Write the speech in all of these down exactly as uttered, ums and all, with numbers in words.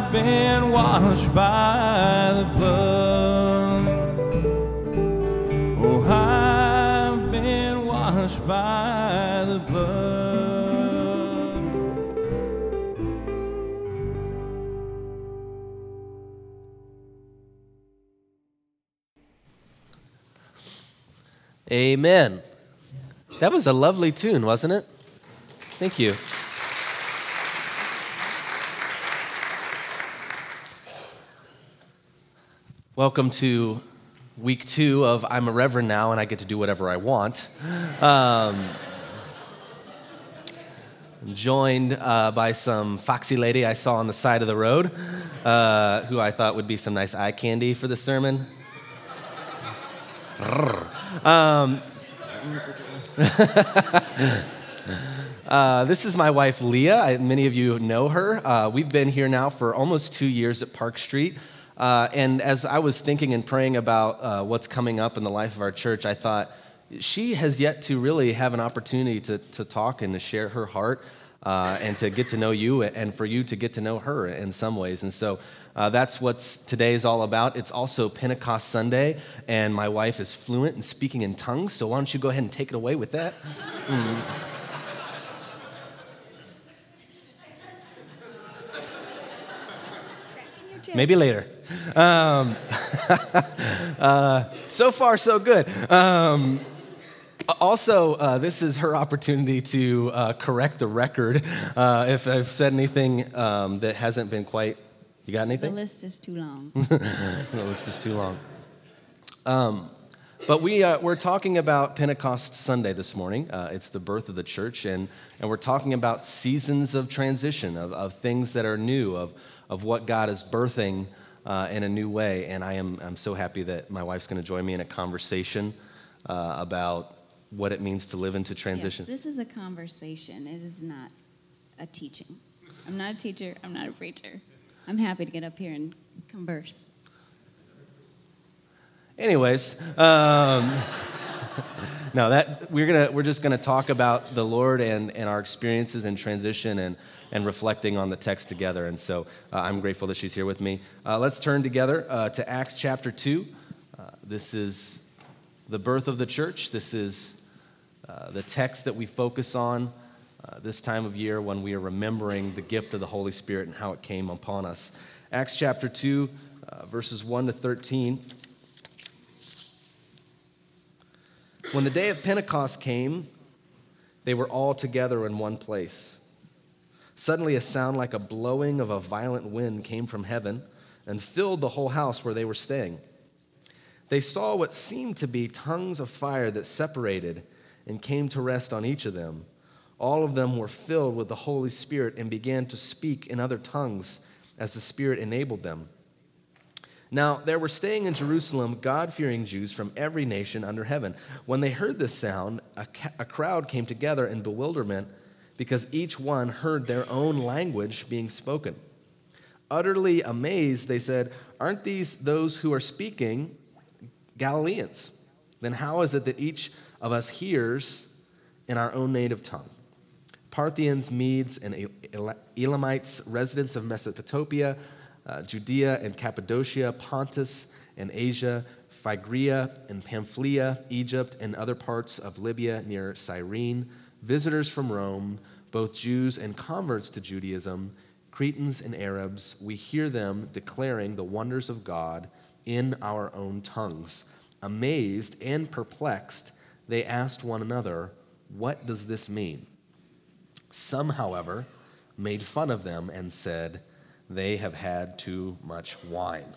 I've been washed by the blood. Oh, I've been washed by the blood. Amen. That was a lovely tune, wasn't it? Thank you. Welcome to week two of I'm a Reverend now and I get to do whatever I want. Um, I'm joined uh, by some foxy lady I saw on the side of the road, uh, who I thought would be some nice eye candy for the sermon. um, uh, this is my wife, Leah. I, many of you know her. Uh, we've been here now for almost two years at Park Street. Uh, and as I was thinking and praying about uh, what's coming up in the life of our church, I thought she has yet to really have an opportunity to, to talk and to share her heart uh, and to get to know you and for you to get to know her in some ways. And so uh, that's what today is all about. It's also Pentecost Sunday, and my wife is fluent in speaking in tongues, so why don't you go ahead and take it away with that? Mm. Maybe later. Um, uh, so far, so good. Um, also, uh, this is her opportunity to uh, correct the record. Uh, if I've said anything um, that hasn't been quite, you got anything? The list is too long. The list is too long. Um, but we, uh, we're talking about Pentecost Sunday this morning. Uh, it's the birth of the church, and, and we're talking about seasons of transition, of, of things that are new, of of what God is birthing uh, in a new way. And I am I'm so happy that my wife's going to join me in a conversation uh, about what it means to live into transition. Yes, this is a conversation. It is not a teaching. I'm not a teacher. I'm not a preacher. I'm happy to get up here and converse. Anyways, um, no, that we're gonna we're just gonna talk about the Lord and, and our experiences in transition and and reflecting on the text together. And so uh, I'm grateful that she's here with me. Uh, let's turn together uh, to Acts chapter two. Uh, this is the birth of the church. This is uh, the text that we focus on uh, this time of year when we are remembering the gift of the Holy Spirit and how it came upon us. Acts chapter two, uh, verses one to thirteen. When the day of Pentecost came, they were all together in one place. Suddenly a sound like a blowing of a violent wind came from heaven and filled the whole house where they were staying. They saw what seemed to be tongues of fire that separated and came to rest on each of them. All of them were filled with the Holy Spirit and began to speak in other tongues as the Spirit enabled them. Now, there were staying in Jerusalem God-fearing Jews from every nation under heaven. When they heard this sound, a, ca- a crowd came together in bewilderment because each one heard their own language being spoken. Utterly amazed, they said, "Aren't these those who are speaking Galileans? Then how is it that each of us hears in our own native tongue?" Parthians, Medes, and Elamites, residents of Mesopotamia, uh, Judea and Cappadocia, Pontus and Asia, Phrygia and Pamphylia, Egypt, and other parts of Libya near Cyrene, visitors from Rome, both Jews and converts to Judaism, Cretans and Arabs, we hear them declaring the wonders of God in our own tongues. Amazed and perplexed, they asked one another, "What does this mean?" Some, however, made fun of them and said, "They have had too much wine."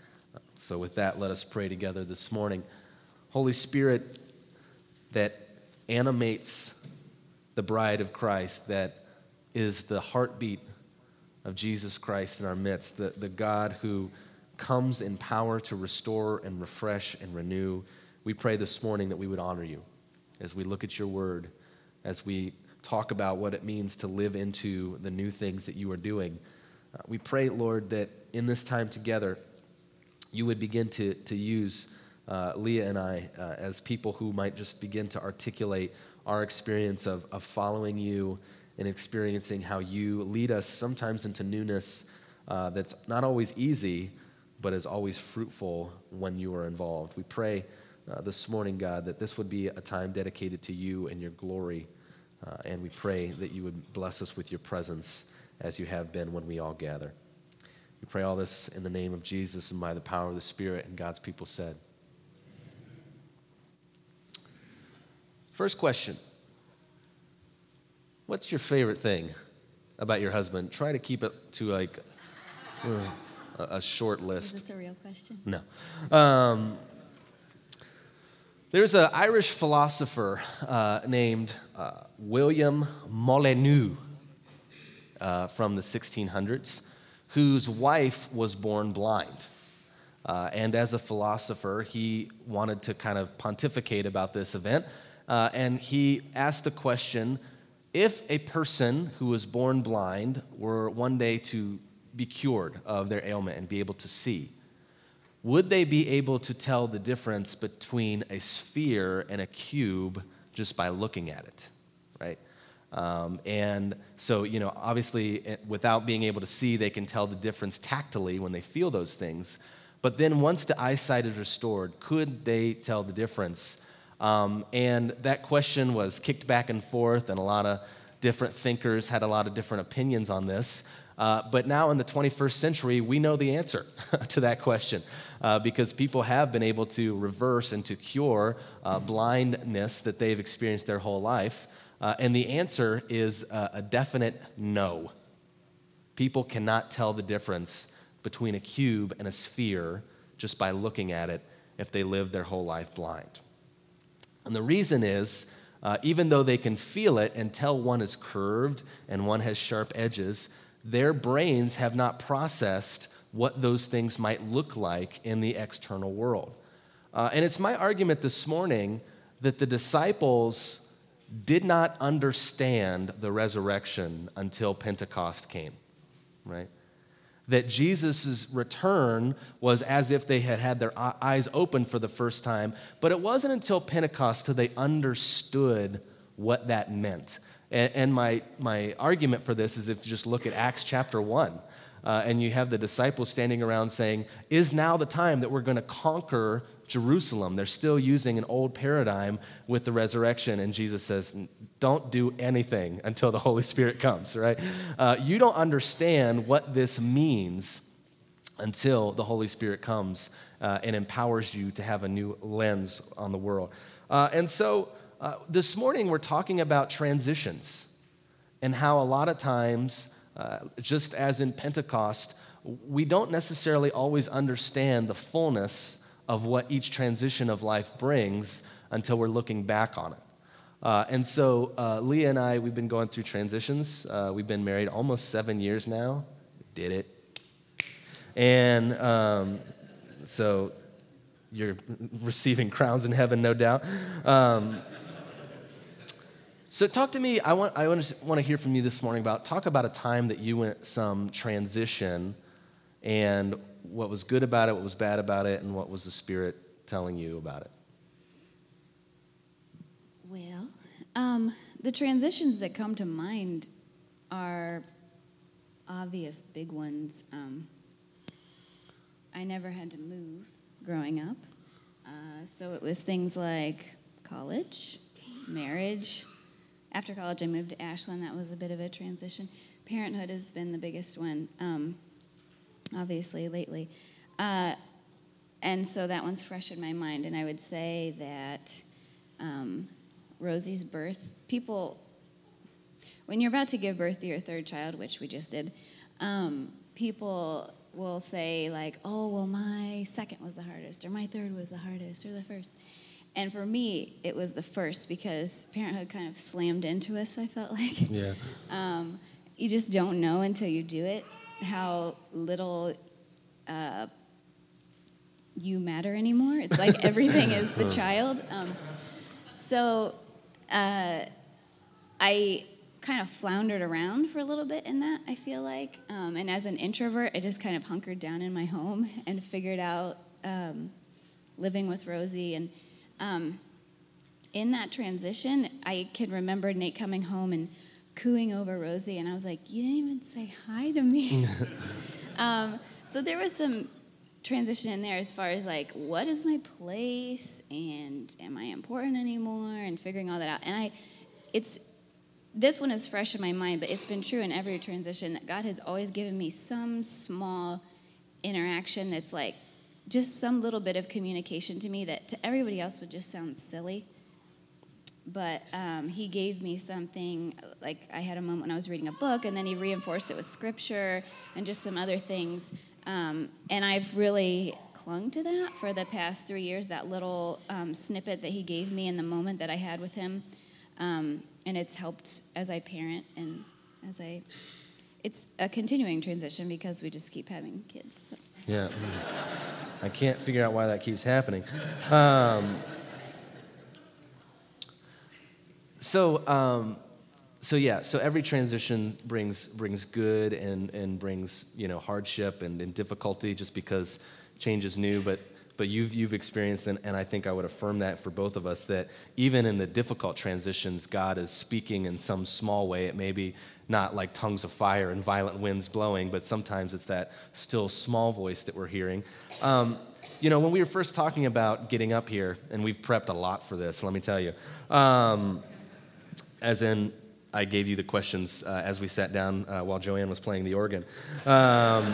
So with that, let us pray together this morning. Holy Spirit that animates the bride of Christ, that is the heartbeat of Jesus Christ in our midst, the, the God who comes in power to restore and refresh and renew. We pray this morning that we would honor you as we look at your word, as we talk about what it means to live into the new things that you are doing. Uh, we pray, Lord, that in this time together, you would begin to, to use uh, Leah and I uh, as people who might just begin to articulate our experience of, of following you and experiencing how you lead us sometimes into newness, uh, that's not always easy, but is always fruitful when you are involved. We pray uh, this morning, God, that this would be a time dedicated to you and your glory, uh, and we pray that you would bless us with your presence as you have been when we all gather. We pray all this in the name of Jesus and by the power of the Spirit, and God's people said. First question. What's your favorite thing about your husband? Try to keep it to like uh, a, a short list. Is this a real question? No. Um, there's an Irish philosopher uh, named uh, William Molyneux uh, from the sixteen hundreds, whose wife was born blind. Uh, and as a philosopher, he wanted to kind of pontificate about this event. Uh, and he asked the question, if a person who was born blind were one day to be cured of their ailment and be able to see, would they be able to tell the difference between a sphere and a cube just by looking at it, right? Um, and so, you know, obviously, without being able to see, they can tell the difference tactily when they feel those things. But then once the eyesight is restored, could they tell the difference? Um, and that question was kicked back and forth, and a lot of different thinkers had a lot of different opinions on this. Uh, but now in the twenty-first century, we know the answer to that question uh, because people have been able to reverse and to cure uh, blindness that they've experienced their whole life. Uh, and the answer is uh, a definite no. People cannot tell the difference between a cube and a sphere just by looking at it if they live their whole life blind. And the reason is, uh, even though they can feel it and tell one is curved and one has sharp edges, their brains have not processed what those things might look like in the external world. Uh, and it's my argument this morning that the disciples did not understand the resurrection until Pentecost came, right? That Jesus' return was as if they had had their eyes open for the first time, but it wasn't until Pentecost till they understood what that meant. And, and my, my argument for this is if you just look at Acts chapter one, uh, and you have the disciples standing around saying, is now the time that we're going to conquer Jerusalem? They're still using an old paradigm with the resurrection, and Jesus says, don't do anything until the Holy Spirit comes, right? Uh, you don't understand what this means until the Holy Spirit comes uh, and empowers you to have a new lens on the world. Uh, and so uh, this morning we're talking about transitions and how a lot of times, uh, just as in Pentecost, we don't necessarily always understand the fullness of what each transition of life brings until we're looking back on it. Uh, and so uh, Leah and I, we've been going through transitions. Uh, we've been married almost seven years now. Did it. And um, so you're receiving crowns in heaven, no doubt. Um, so talk to me, I want I want to, want to hear from you this morning about, talk about a time that you went some transition and what was good about it, what was bad about it, and what was the Spirit telling you about it? Well, um, the transitions that come to mind are obvious big ones. Um, I never had to move growing up. Uh, so it was things like college, marriage. After college, I moved to Ashland. That was a bit of a transition. Parenthood has been the biggest one. Um, obviously, lately. Uh, and so that one's fresh in my mind. And I would say that um, Rosie's birth, people, when you're about to give birth to your third child, which we just did, um, people will say like, oh, well, my second was the hardest, or my third was the hardest, or the first. And for me, it was the first because parenthood kind of slammed into us, I felt like. Yeah. um, you just don't know until you do it how little uh, you matter anymore. It's like everything is the child. Um, so uh, I kind of floundered around for a little bit in that, I feel like. Um, and as an introvert, I just kind of hunkered down in my home and figured out um, living with Rosie. And um, in that transition, I can remember Nate coming home and cooing over Rosie, and I was like, you didn't even say hi to me. um, so there was some transition in there as far as like, what is my place, and am I important anymore, and figuring all that out. And I, it's, this one is fresh in my mind, but it's been true in every transition that God has always given me some small interaction that's like just some little bit of communication to me that to everybody else would just sound silly. But um, he gave me something, like I had a moment when I was reading a book, and then he reinforced it with scripture and just some other things. Um, and I've really clung to that for the past three years, that little um, snippet that he gave me in the moment that I had with him. Um, and it's helped as I parent and as I, it's a continuing transition because we just keep having kids. So. Yeah. I can't figure out why that keeps happening. Um, so, um, So yeah, so every transition brings brings good and, and brings, you know, hardship and, and difficulty just because change is new, but but you've you've experienced, and, and I think I would affirm that for both of us, that even in the difficult transitions, God is speaking in some small way. It may be not like tongues of fire and violent winds blowing, but sometimes it's that still small voice that we're hearing. Um, you know, when we were first talking about getting up here, and we've prepped a lot for this, let me tell you, um, as in, I gave you the questions uh, as we sat down uh, while Joanne was playing the organ. Um,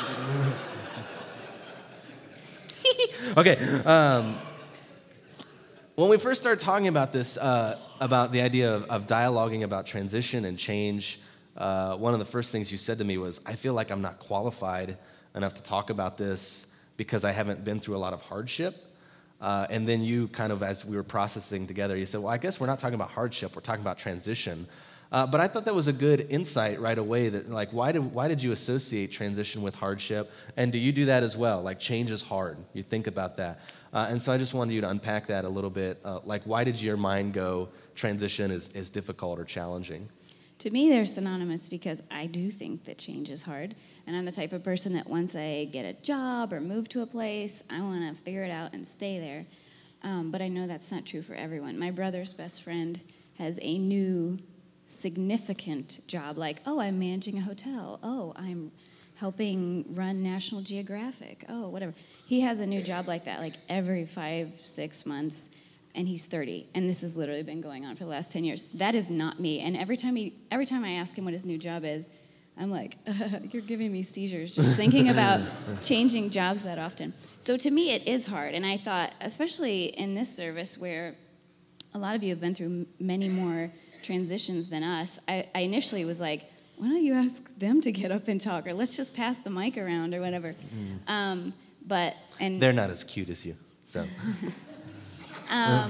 okay. Um, when we first started talking about this, uh, about the idea of, of dialoguing about transition and change, uh, one of the first things you said to me was, I feel like I'm not qualified enough to talk about this because I haven't been through a lot of hardship. Uh, and then you kind of, as we were processing together, you said, well, I guess we're not talking about hardship, we're talking about transition. Uh, but I thought that was a good insight right away, that like, why did, why did you associate transition with hardship? And do you do that as well? Like, change is hard. You think about that. Uh, and so I just wanted you to unpack that a little bit. Uh, like, why did your mind go, transition is, is difficult or challenging? To me, they're synonymous because I do think that change is hard. And I'm the type of person that once I get a job or move to a place, I want to figure it out and stay there. Um, but I know that's not true for everyone. My brother's best friend has a new significant job, like, oh, I'm managing a hotel. Oh, I'm helping run National Geographic. Oh, whatever. He has a new job like that, like every five, six months. And he's thirty, and this has literally been going on for the last ten years. That is not me. And every time he, every time I ask him what his new job is, I'm like, uh, you're giving me seizures just thinking about changing jobs that often. So to me, it is hard. And I thought, especially in this service where a lot of you have been through many more transitions than us, I, I initially was like, why don't you ask them to get up and talk, or let's just pass the mic around or whatever. Mm. Um, but and they're not as cute as you, so. Um,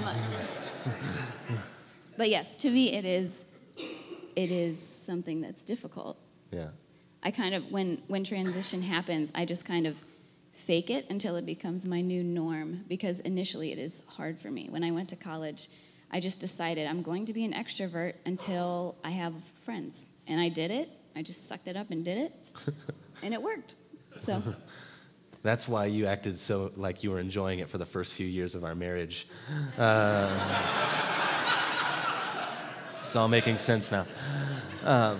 but yes, to me it is it is something that's difficult. Yeah. I kind of, when, when transition happens, I just kind of fake it until it becomes my new norm, because initially it is hard for me. When I went to college, I just decided I'm going to be an extrovert until I have friends. And I did it. I just sucked it up and did it. And it worked. So... That's why you acted so like you were enjoying it for the first few years of our marriage. Uh, it's all making sense now. Um,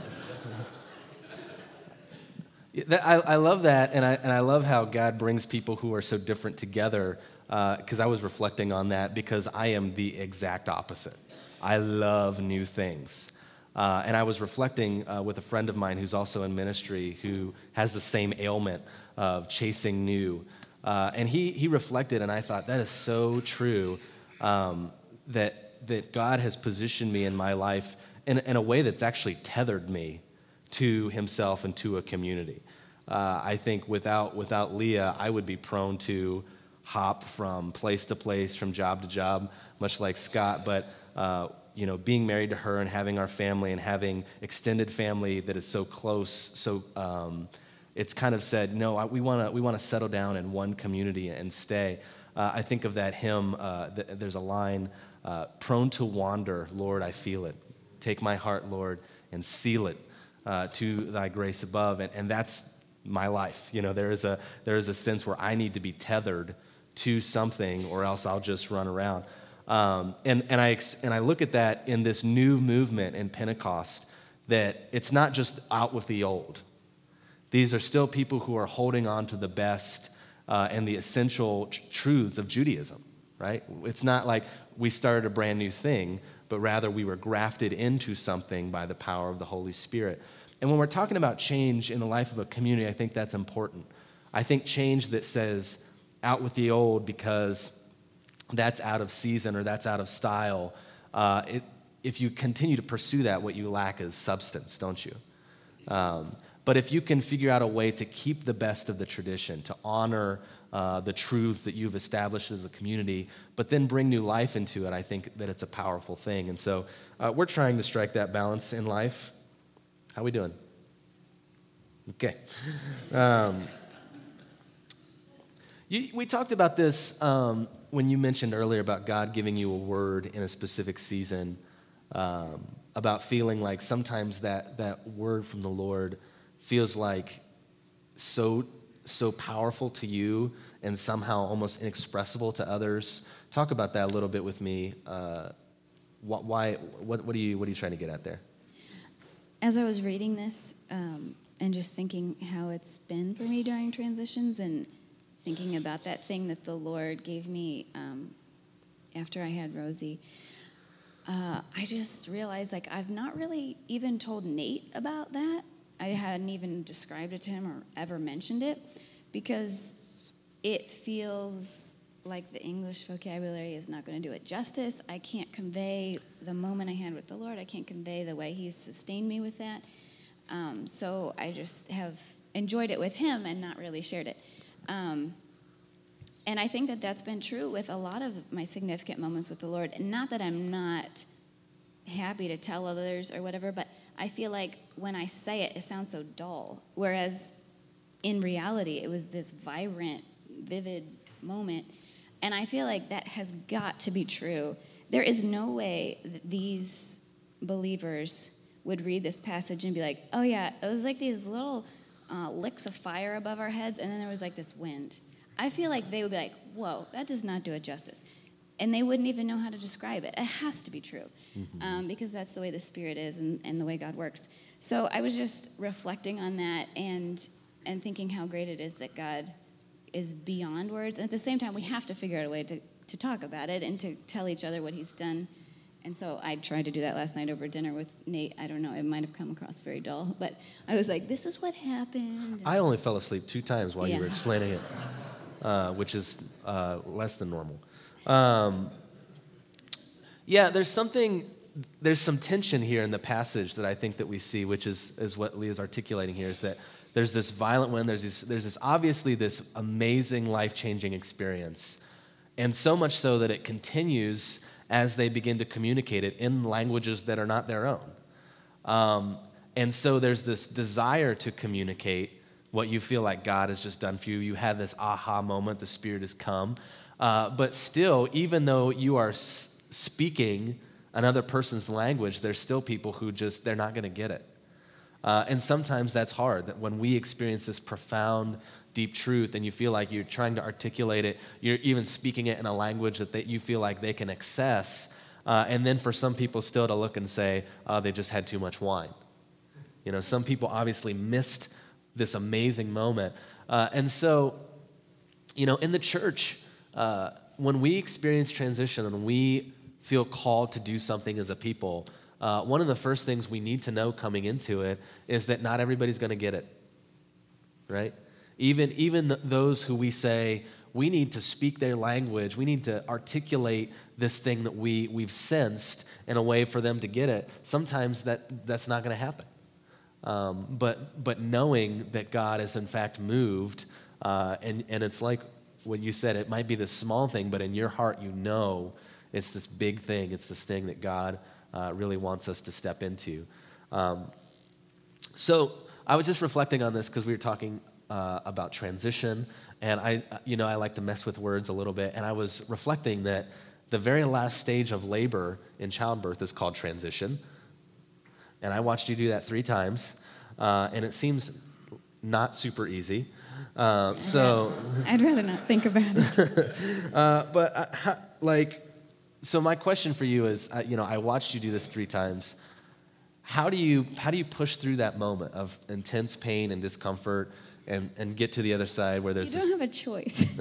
that, I, I love that, and I and I love how God brings people who are so different together. Because uh, I was reflecting on that, because I am the exact opposite. I love new things. Uh, and I was reflecting uh, with a friend of mine who's also in ministry, who has the same ailment of chasing new. Uh, and he he reflected, and I thought, that is so true, um, that that God has positioned me in my life in, in a way that's actually tethered me to himself and to a community. Uh, I think without without Leah, I would be prone to hop from place to place, from job to job, much like Scott, but uh, you know, being married to her and having our family and having extended family that is so close, so um, it's kind of said, no, I, we want to we want to settle down in one community and stay. Uh, I think of that hymn. Uh, th- there's a line, uh, "Prone to wander, Lord, I feel it. Take my heart, Lord, and seal it uh, to Thy grace above." And, and that's my life. You know, there is a there is a sense where I need to be tethered to something, or else I'll just run around. Um, and and I and I look at that in this new movement in Pentecost, that it's not just out with the old. These are still people who are holding on to the best uh, and the essential tr- truths of Judaism, right? It's not like we started a brand new thing, but rather we were grafted into something by the power of the Holy Spirit. And when we're talking about change in the life of a community, I think that's important. I think change that says, out with the old because that's out of season or that's out of style, uh, it, if you continue to pursue that, what you lack is substance, don't you? Um, but if you can figure out a way to keep the best of the tradition, to honor uh, the truths that you've established as a community, but then bring new life into it, I think that it's a powerful thing. And so uh, we're trying to strike that balance in life. How we doing? Okay. Um, you, we talked about this um, when you mentioned earlier about God giving you a word in a specific season, um, about feeling like sometimes that, that word from the Lord feels like so so powerful to you and somehow almost inexpressible to others. Talk about that a little bit with me. Uh, why? What, what are you What are you trying to get at there? As I was reading this um, and just thinking how it's been for me during transitions and thinking about that thing that the Lord gave me um, after I had Rosie, uh, I just realized like I've not really even told Nate about that. I hadn't even described it to him or ever mentioned it because it feels like the English vocabulary is not going to do it justice. I can't convey the moment I had with the Lord. I can't convey the way He's sustained me with that. Um, so I just have enjoyed it with him and not really shared it. Um, and I think that that's been true with a lot of my significant moments with the Lord. And not that I'm not happy to tell others or whatever, but I feel like when I say it, it sounds so dull. Whereas in reality, it was this vibrant, vivid moment. And I feel like that has got to be true. There is no way that these believers would read this passage and be like, oh yeah, it was like these little uh, licks of fire above our heads, and then there was like this wind. I feel like they would be like, whoa, that does not do it justice. And they wouldn't even know how to describe it. It has to be true, mm-hmm. um, because that's the way the Spirit is and, and the way God works. So I was just reflecting on that and and thinking how great it is that God is beyond words. And at the same time, we have to figure out a way to, to talk about it and to tell each other what He's done. And so I tried to do that last night over dinner with Nate. I don't know, it might have come across very dull, but I was like, this is what happened. I only fell asleep two times while yeah. you were explaining it, uh, which is uh, less than normal. Um, yeah, there's something, there's some tension here in the passage that I think that we see, which is, is what Leah's articulating here, is that there's this violent wind, there's this, there's this obviously this amazing life-changing experience, and so much so that it continues as they begin to communicate it in languages that are not their own. Um, and so there's this desire to communicate what you feel like God has just done for you. You had this aha moment, the Spirit has come. Uh, but still, even though you are s- speaking another person's language, there's still people who just, they're not going to get it. Uh, and sometimes that's hard, that when we experience this profound, deep truth and you feel like you're trying to articulate it, you're even speaking it in a language that they, you feel like they can access, uh, and then for some people still to look and say, oh, they just had too much wine. You know, some people obviously missed this amazing moment. Uh, and so, you know, in the church, Uh, when we experience transition and we feel called to do something as a people, uh, one of the first things we need to know coming into it is that not everybody's going to get it, right? Even, even th- those who we say, we need to speak their language, we need to articulate this thing that we, we've sensed in a way for them to get it, sometimes that, that's not going to happen. Um, but, but knowing that God has in fact moved, uh, and, and it's like, what you said, it might be this small thing, but in your heart you know it's this big thing. It's this thing that God uh, really wants us to step into. Um, so I was just reflecting on this because we were talking uh, about transition, and I, you know, I like to mess with words a little bit, and I was reflecting that the very last stage of labor in childbirth is called transition, and I watched you do that three times, uh, and it seems not super easy. Uh, so, I'd rather not think about it. uh, but uh, how, like, so my question for you is, uh, you know, I watched you do this three times. how do you how do you push through that moment of intense pain and discomfort and, and get to the other side where there's You don't have a choice.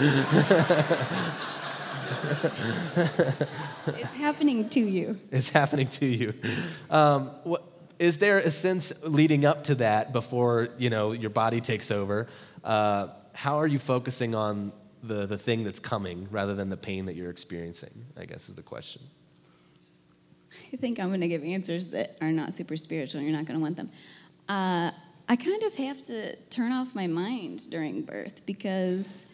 It's happening to you. It's happening to you. Um, what, is there a sense leading up to that before, you know, your body takes over? Uh, how are you focusing on the, the thing that's coming rather than the pain that you're experiencing, I guess is the question. I think I'm going to give answers that are not super spiritual. You're not going to want them. Uh, I kind of have to turn off my mind during birth because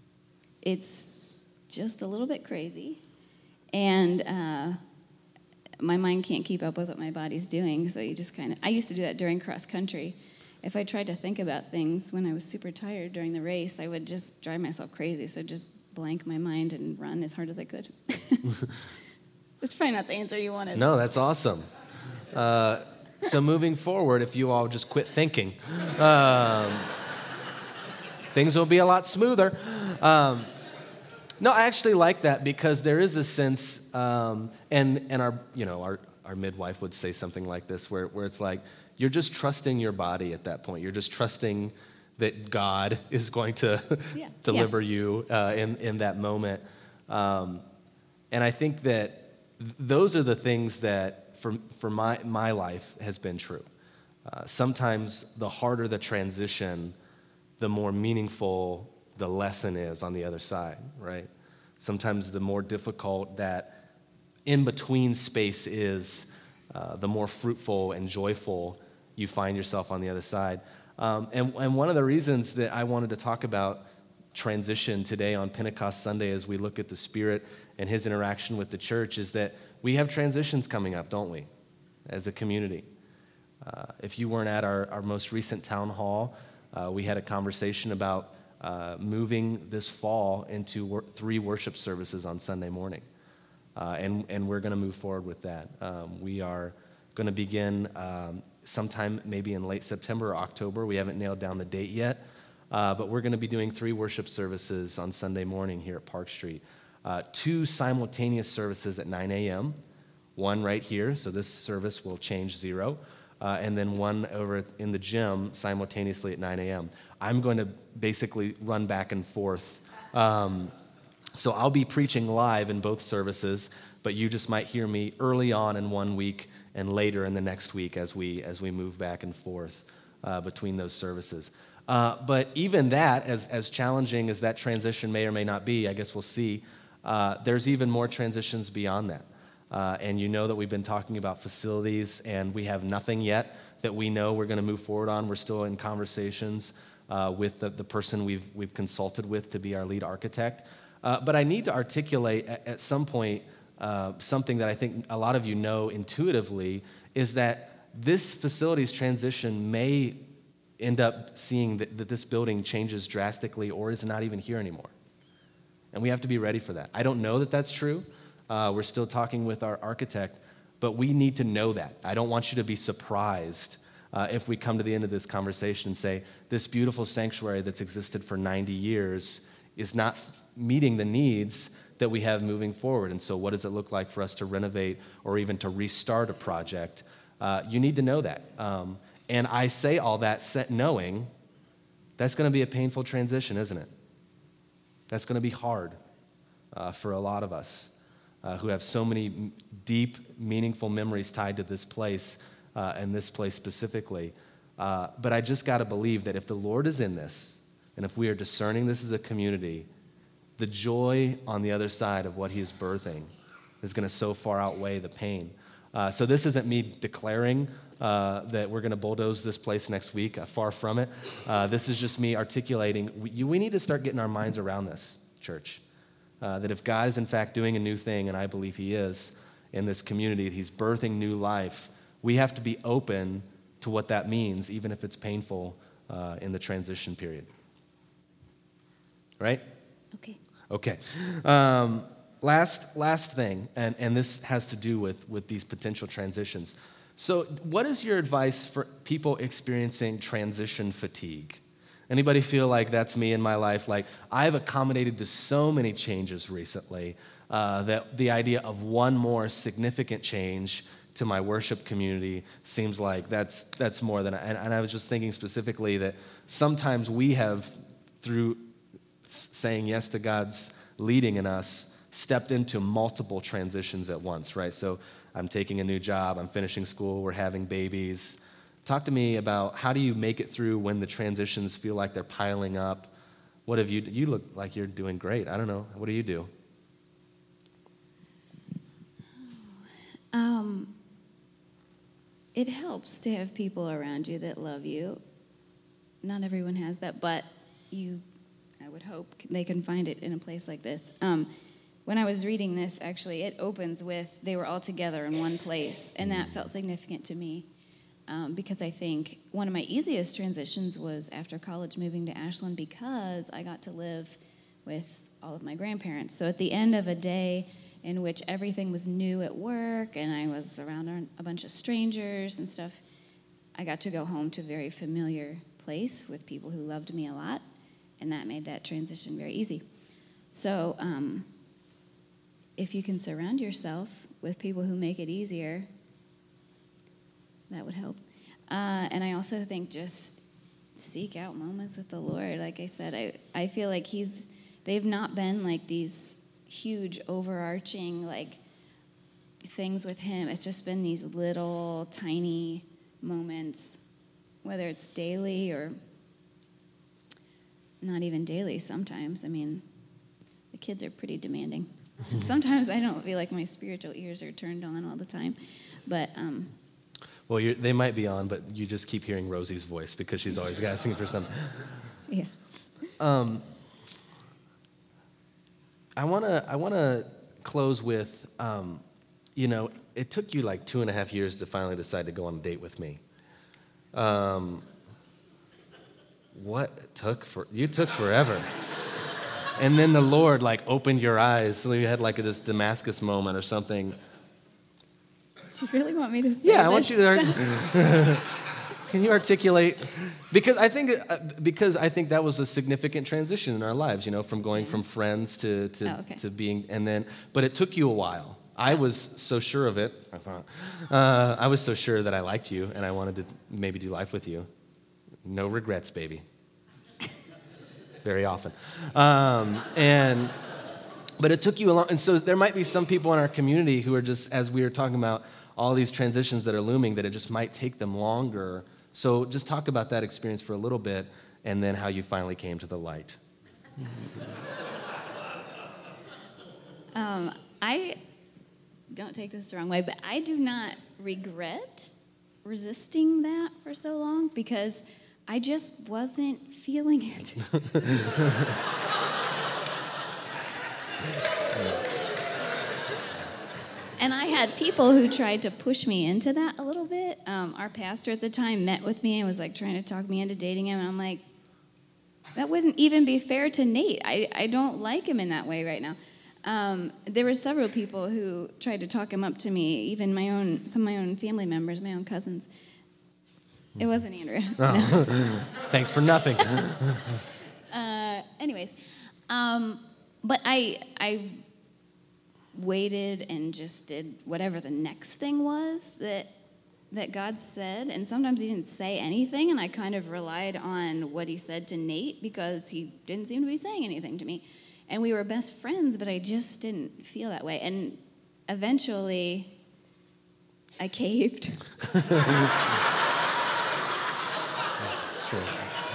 it's just a little bit crazy. And uh, my mind can't keep up with what my body's doing. So you just kind of, I used to do that during cross country. If I tried to think about things when I was super tired during the race, I would just drive myself crazy. So I'd just blank my mind and run as hard as I could. That's probably not the answer you wanted. No, that's awesome. Uh, so moving forward, if you all just quit thinking, um, things will be a lot smoother. Um, no, I actually like that because there is a sense, um, and and our you know our our midwife would say something like this, where where it's like you're just trusting your body at that point. You're just trusting that God is going to yeah. deliver yeah. you uh, in in that moment. Um, and I think that those are the things that, for for my my life, has been true. Uh, sometimes the harder the transition, the more meaningful the lesson is on the other side, right? Sometimes the more difficult that in-between space is, uh, the more fruitful and joyful you find yourself on the other side. Um, and, and one of the reasons that I wanted to talk about transition today on Pentecost Sunday as we look at the Spirit and his interaction with the church is that we have transitions coming up, don't we, as a community? Uh, if you weren't at our, our most recent town hall, uh, we had a conversation about uh, moving this fall into wor- three worship services on Sunday morning. Uh, and, and we're going to move forward with that. Um, we are going to begin um, sometime maybe in late September or October. We haven't nailed down the date yet. Uh, but we're going to be doing three worship services on Sunday morning here at Park Street. Uh, two simultaneous services at nine a.m., one right here, so this service will change zero, uh, and then one over in the gym simultaneously at nine a.m. I'm going to basically run back and forth. Um, so I'll be preaching live in both services, but you just might hear me early on in one week and later in the next week as we as we move back and forth uh, between those services. Uh, but even that, as as challenging as that transition may or may not be, I guess we'll see, uh, there's even more transitions beyond that. Uh, and you know that we've been talking about facilities, and we have nothing yet that we know we're going to move forward on. We're still in conversations uh, with the, the person we've we've consulted with to be our lead architect. Uh, but I need to articulate at, at some point uh, something that I think a lot of you know intuitively, is that this facilities transition may end up seeing that, that this building changes drastically or is not even here anymore. And we have to be ready for that. I don't know that that's true. Uh, we're still talking with our architect, but we need to know that. I don't want you to be surprised uh, if we come to the end of this conversation and say, this beautiful sanctuary that's existed for ninety years is not f- meeting the needs that we have moving forward. And so what does it look like for us to renovate or even to restart a project? Uh, you need to know that. Um, And I say all that set knowing that's going to be a painful transition, isn't it? That's going to be hard uh, for a lot of us uh, who have so many m- deep, meaningful memories tied to this place uh, and this place specifically. Uh, but I just got to believe that if the Lord is in this, and if we are discerning this as a community, the joy on the other side of what he is birthing is going to so far outweigh the pain. Uh, so this isn't me declaring uh, that we're going to bulldoze this place next week. Uh, far from it. Uh, this is just me articulating. We, you, we need to start getting our minds around this, church. Uh, that if God is in fact doing a new thing, and I believe he is, in this community, that he's birthing new life, we have to be open to what that means, even if it's painful uh, in the transition period. Right? Okay. Okay. Um, Last last thing, and, and this has to do with, with these potential transitions. So what is your advice for people experiencing transition fatigue? Anybody feel like that's me in my life? Like, I've accommodated to so many changes recently uh, that the idea of one more significant change to my worship community seems like that's that's more than I, and, and I was just thinking specifically that sometimes we have, through s- saying yes to God's leading in us, stepped into multiple transitions at once, right? So I'm taking a new job, I'm finishing school, we're having babies. Talk to me about how do you make it through when the transitions feel like they're piling up? What have you, you look like you're doing great. I don't know. What do you do? Um, it helps to have people around you that love you. Not everyone has that, but you, I would hope they can find it in a place like this. Um, when I was reading this, actually, it opens with, they were all together in one place, and that felt significant to me. Um, because I think one of my easiest transitions was after college moving to Ashland because I got to live with all of my grandparents. So at the end of a day in which everything was new at work and I was around a bunch of strangers and stuff, I got to go home to a very familiar place with people who loved me a lot, and that made that transition very easy. So um, if you can surround yourself with people who make it easier, that would help. Uh, and I also think just seek out moments with the Lord. Like I said, I, I feel like he's, they've not been like these huge overarching like things with him. It's just been these little tiny moments, whether it's daily or not even daily sometimes. I mean, the kids are pretty demanding. Sometimes I don't feel like my spiritual ears are turned on all the time. But, um, Well, you're, they might be on, but you just keep hearing Rosie's voice because she's always asking for something. yeah. Um, I want to I want to close with, um, you know, it took you like two and a half years to finally decide to go on a date with me. Um, what took for you took forever. And then the Lord like opened your eyes, so you had like this Damascus moment or something. Do you really want me to say Yeah, I this want you to. stuff? Can you articulate? Because I think uh, because I think that was a significant transition in our lives. You know, from going from friends to to, Oh, okay. to being, and then, but it took you a while. I was so sure of it. I thought uh, I was so sure that I liked you and I wanted to maybe do life with you. No regrets, baby. Very often, um, and. But it took you a long, and so there might be some people in our community who are just, as we were talking about, all these transitions that are looming, that it just might take them longer. So just talk about that experience for a little bit, and then how you finally came to the light. Um, I don't take this the wrong way, but I do not regret resisting that for so long because I just wasn't feeling it. And I had people who tried to push me into that a little bit. Um, our pastor at the time met with me and was like trying to talk me into dating him. And I'm like, that wouldn't even be fair to Nate. I, I don't like him in that way right now. Um, there were several people who tried to talk him up to me, even my own, some of my own family members, my own cousins. It wasn't Andrea. Oh. No. Thanks for nothing. uh, anyways, um, but I I waited and just did whatever the next thing was that that God said, and sometimes he didn't say anything, and I kind of relied on what he said to Nate because he didn't seem to be saying anything to me. And we were best friends, but I just didn't feel that way. And eventually, I caved. It's true.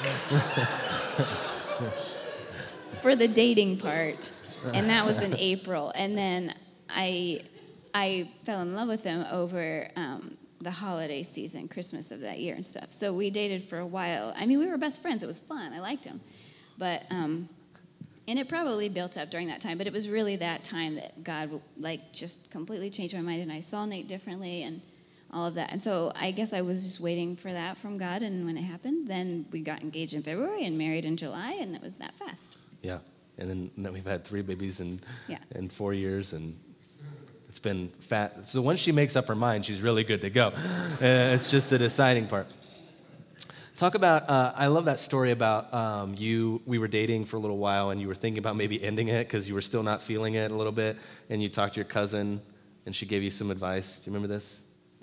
For the dating part, and that was in April. And then I I fell in love with him over um, the holiday season, Christmas of that year and stuff. So we dated for a while. I mean, we were best friends. It was fun. I liked him. But, um, and it probably built up during that time, but it was really that time that God, like, just completely changed my mind, and I saw Nate differently and all of that. And so I guess I was just waiting for that from God, and when it happened, then we got engaged in February and married in July, and it was that fast. Yeah, and then now we've had three babies in Yeah. in four years, and it's been fat. So once she makes up her mind, she's really good to go. Uh, it's just the deciding part. Talk about, uh, I love that story about um, you, we were dating for a little while, and you were thinking about maybe ending it because you were still not feeling it a little bit, and you talked to your cousin, and she gave you some advice. Do you remember this?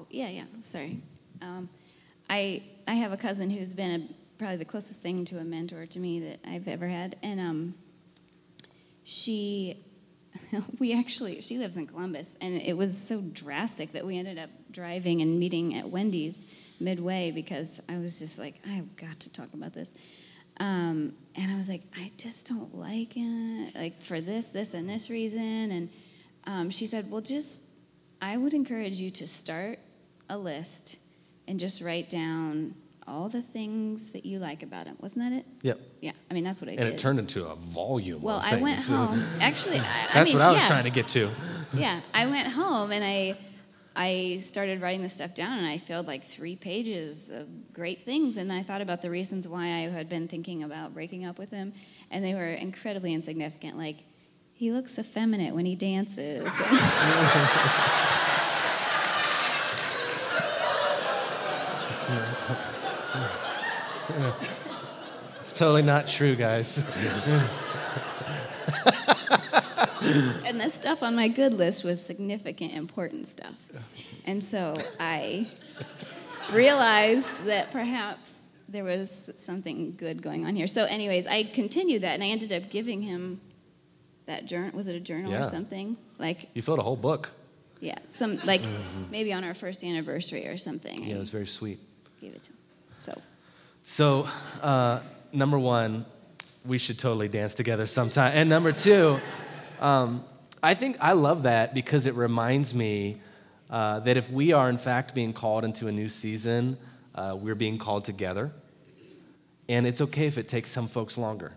yeah, yeah. Sorry. Um, I I have a cousin who's been a, probably the closest thing to a mentor to me that I've ever had, and um, she, we actually, she lives in Columbus, and it was so drastic that we ended up driving and meeting at Wendy's midway because I was just like, I've got to talk about this. Um, and I was like, I just don't like it, like for this, this, and this reason. And um, she said, well, just, I would encourage you to start a list and just write down all the things that you like about him. Wasn't that it? Yep. Yeah, I mean, that's what I And did. it turned into a volume Well, of I things. went home. Actually, I, That's I mean, what I was yeah, trying to get to. Yeah, I went home and I I started writing this stuff down, and I filled like three pages of great things, and I thought about the reasons why I had been thinking about breaking up with him, and they were incredibly insignificant, like, he looks effeminate when he dances. It's totally not true, guys. And the stuff on my good list was significant, important stuff. And so I realized that perhaps there was something good going on here. So anyways, I continued that, and I ended up giving him that journal. Was it a journal Yeah. or something? Like, You filled a whole book. yeah, some like maybe on our first anniversary or something. Yeah, it I was very sweet. gave it to him. So So, uh, number one, we should totally dance together sometime. And number two, um, I think I love that because it reminds me uh, that if we are in fact being called into a new season, uh, we're being called together. And it's okay if it takes some folks longer.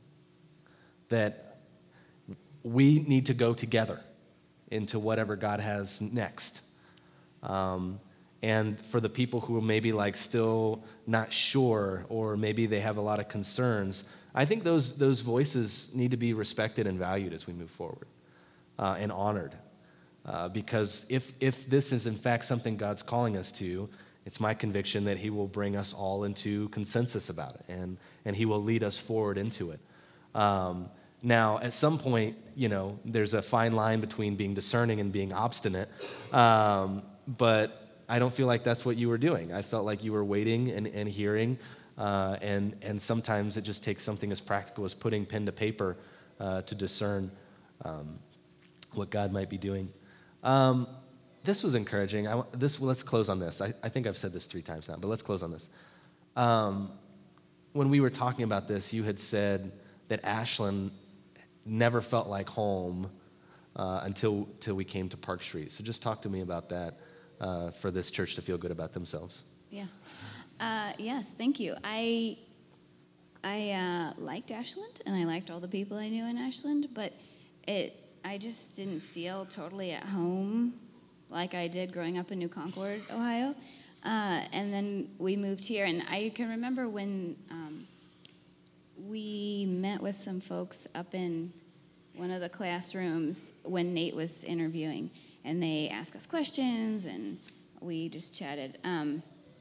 That we need to go together into whatever God has next. Um, and for the people who are maybe like still not sure, or maybe they have a lot of concerns, I think those those voices need to be respected and valued as we move forward, uh, and honored. Uh, because if if this is in fact something God's calling us to, it's my conviction that He will bring us all into consensus about it, and and He will lead us forward into it. Um, now, at some point, you know, there's a fine line between being discerning and being obstinate, um, but I don't feel like that's what you were doing. I felt like you were waiting and, and hearing, uh, and and sometimes it just takes something as practical as putting pen to paper uh, to discern um, what God might be doing. Um, this was encouraging. I, this let's close on this. I, I think I've said this three times now, but let's close on this. Um, when we were talking about this, you had said that Ashland never felt like home uh, until, until we came to Park Street. So just talk to me about that. Uh, for this church to feel good about themselves. yeah, uh, yes, thank you. I I uh, liked Ashland, and I liked all the people I knew in Ashland, but it I just didn't feel totally at home like I did growing up in New Concord, Ohio. Uh, and then we moved here, and I can remember when um, we met with some folks up in one of the classrooms when Nate was interviewing. And they asked us questions, and we just chatted. Um,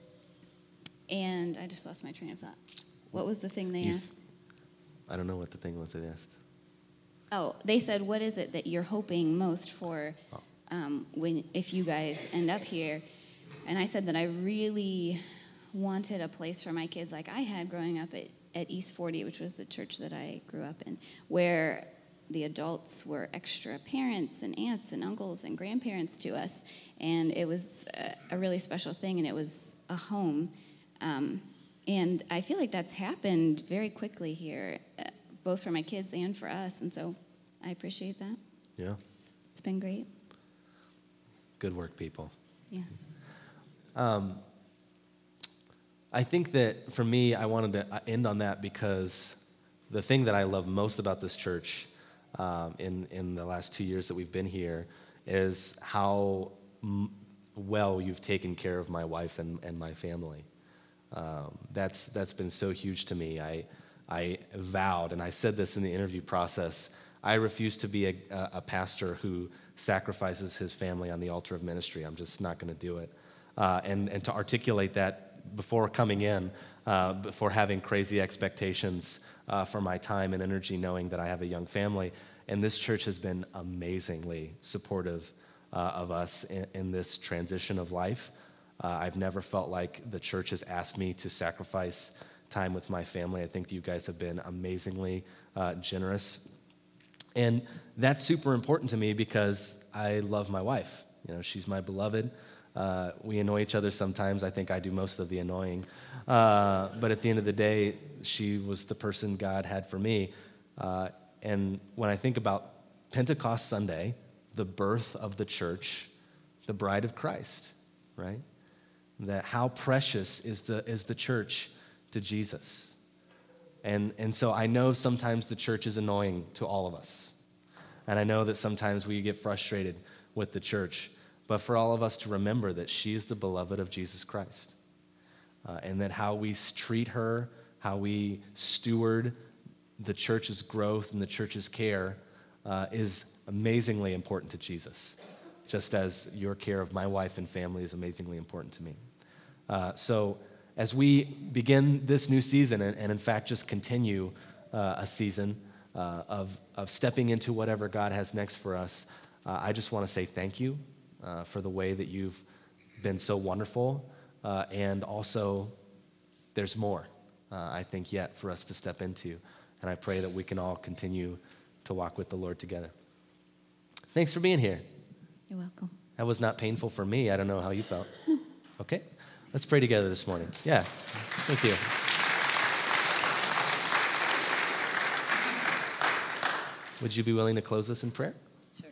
and I just lost my train of thought. What was the thing they You've, asked? I don't know what the thing was they asked. Oh, they said, what is it that you're hoping most for Oh. um, when if you guys end up here? And I said that I really wanted a place for my kids like I had growing up at, at East forty, which was the church that I grew up in, where the adults were extra parents and aunts and uncles and grandparents to us, and it was a, a really special thing, and it was a home. Um, and I feel like that's happened very quickly here, uh, both for my kids and for us, and so I appreciate that. Yeah. It's been great. Good work, people. Yeah. Um, I think that for me, I wanted to end on that because the thing that I love most about this church Um, in, in the last two years that we've been here is how m- well you've taken care of my wife and, and my family. Um, that's that's been so huge to me. I I vowed, and I said this in the interview process, I refuse to be a, a pastor who sacrifices his family on the altar of ministry. I'm just not going to do it. Uh, and, and to articulate that before coming in, uh, before having crazy expectations Uh, for my time and energy, knowing that I have a young family. And this church has been amazingly supportive uh, of us in, in this transition of life. Uh, I've never felt like the church has asked me to sacrifice time with my family. I think you guys have been amazingly uh, generous. And that's super important to me because I love my wife. You know, she's my beloved. Uh, we annoy each other sometimes. I think I do most of the annoying. Uh, but at the end of the day, she was the person God had for me. Uh, and when I think about Pentecost Sunday, the birth of the church, the bride of Christ, right? That how precious is the is the church to Jesus. And, and so I know sometimes the church is annoying to all of us. And I know that sometimes we get frustrated with the church. But for all of us to remember that she is the beloved of Jesus Christ. Uh, and that how we treat her, how we steward the church's growth and the church's care uh, is amazingly important to Jesus. Just as your care of my wife and family is amazingly important to me. Uh, so as we begin this new season, and, and in fact just continue uh, a season uh, of, of stepping into whatever God has next for us, uh, I just want to say thank you uh, for the way that you've been so wonderful. Uh, and also, there's more, uh, I think, yet for us to step into. And I pray that we can all continue to walk with the Lord together. Thanks for being here. You're welcome. That was not painful for me. I don't know how you felt. No. Okay. Let's pray together this morning. Yeah. Thank you. Would you be willing to close us in prayer? Sure.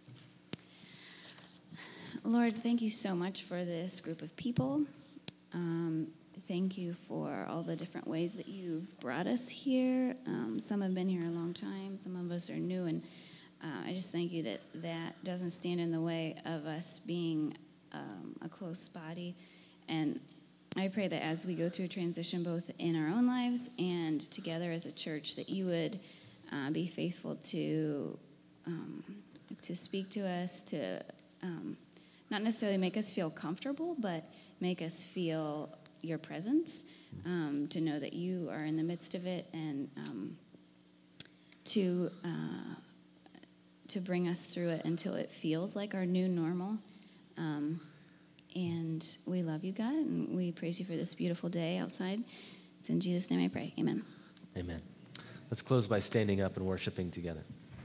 Lord, thank you so much for this group of people. Um, thank you for all the different ways that you've brought us here. Um, some have been here a long time. Some of us are new. And uh, I just thank you that that doesn't stand in the way of us being um, a close body. And I pray that as we go through a transition, both in our own lives and together as a church, that you would uh, be faithful to um, to speak to us, to um, not necessarily make us feel comfortable, but make us feel your presence, um, to know that you are in the midst of it, and um, to uh, to bring us through it until it feels like our new normal. Um, And we love you, God, and we praise you for this beautiful day outside. It's in Jesus' name I pray. Amen. Amen. Let's close by standing up and worshiping together.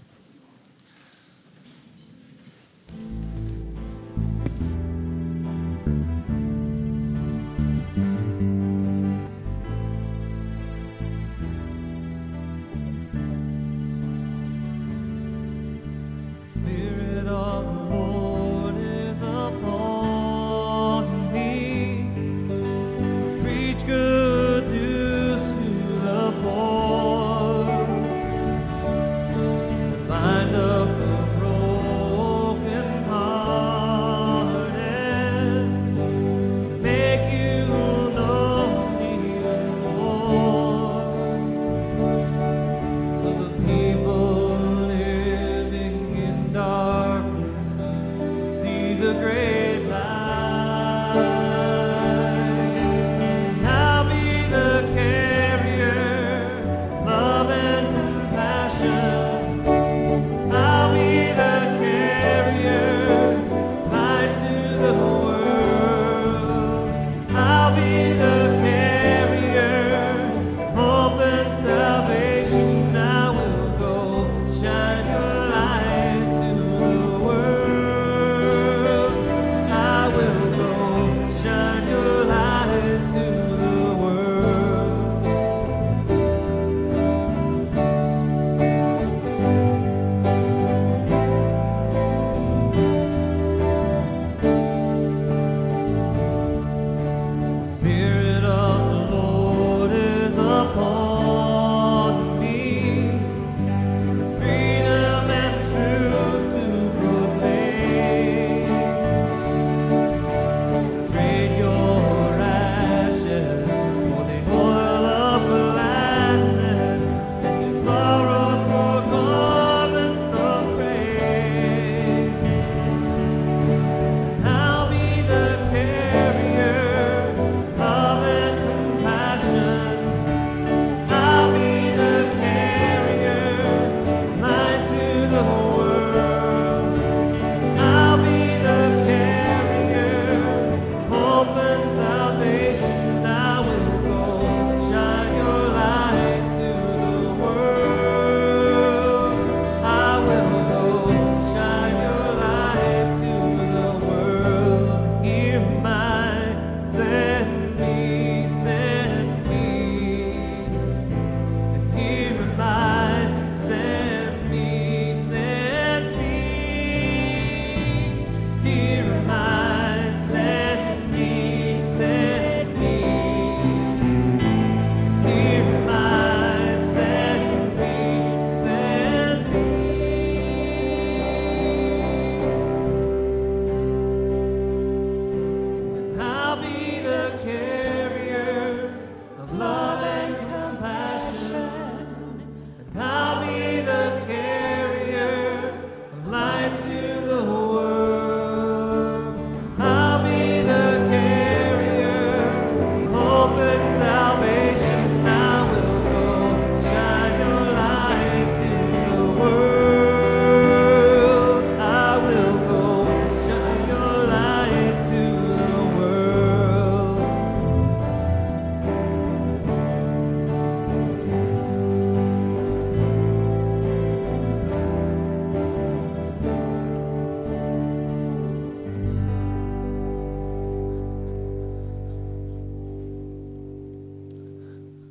Spirit of the Lord is upon me. Preach good news to the poor.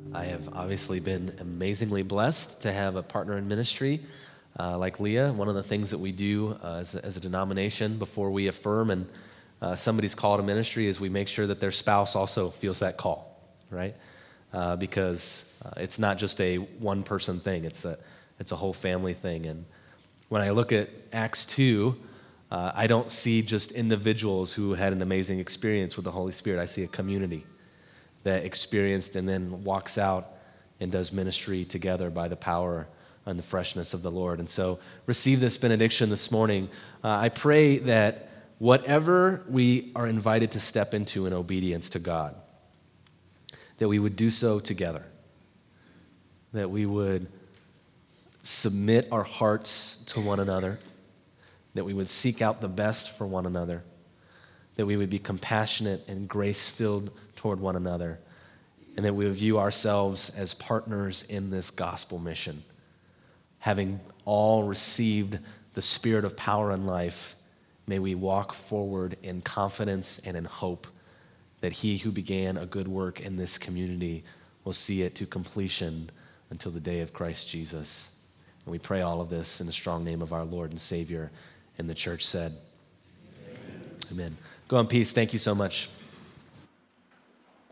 I have obviously been amazingly blessed to have a partner in ministry uh, like Leah. One of the things that we do uh, as, a, as a denomination before we affirm and uh, somebody's call to ministry is we make sure that their spouse also feels that call, right? Uh, because uh, it's not just a one-person thing. It's a, it's a whole family thing. And when I look at Acts two, uh, I don't see just individuals who had an amazing experience with the Holy Spirit. I see a community that experienced and then walks out and does ministry together by the power and the freshness of the Lord. And so receive this benediction this morning. Uh, I pray that whatever we are invited to step into in obedience to God, that we would do so together, that we would submit our hearts to one another, that we would seek out the best for one another, that we would be compassionate and grace-filled toward one another, and that we would view ourselves as partners in this gospel mission. Having all received the Spirit of power and life, may we walk forward in confidence and in hope that he who began a good work in this community will see it to completion until the day of Christ Jesus. And we pray all of this in the strong name of our Lord and Savior. And the church said, Amen. Amen. Go in peace. Thank you so much.